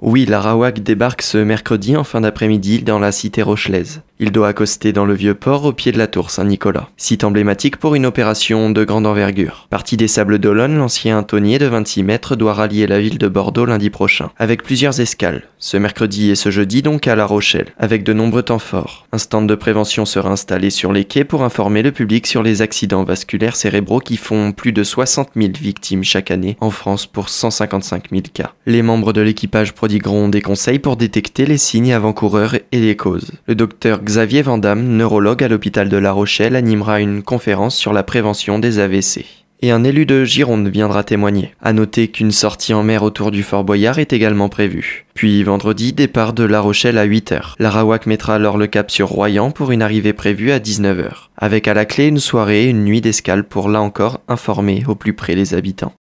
Oui, l'Arawak débarque ce mercredi en fin d'après-midi dans la cité rochelaise. Il doit accoster dans le vieux port au pied de la tour Saint-Nicolas, site emblématique pour une opération de grande envergure. Parti des Sables d'Olonne, l'ancien tonnier de 26 mètres doit rallier la ville de Bordeaux lundi prochain, avec plusieurs escales. Ce mercredi et ce jeudi donc à La Rochelle, avec de nombreux temps forts. Un stand de prévention sera installé sur les quais pour informer le public sur les accidents vasculaires cérébraux qui font plus de 60 000 victimes chaque année en France pour 155 000 cas. Les membres de l'équipage prodigueront des conseils pour détecter les signes avant-coureurs et les causes. Le docteur Xavier Vandamme, neurologue à l'hôpital de La Rochelle, animera une conférence sur la prévention des AVC. Et un élu de Gironde viendra témoigner. À noter qu'une sortie en mer autour du Fort Boyard est également prévue. Puis vendredi, départ de La Rochelle à 8h. L'Arawak mettra alors le cap sur Royan pour une arrivée prévue à 19h. Avec à la clé une soirée et une nuit d'escale pour là encore informer au plus près les habitants.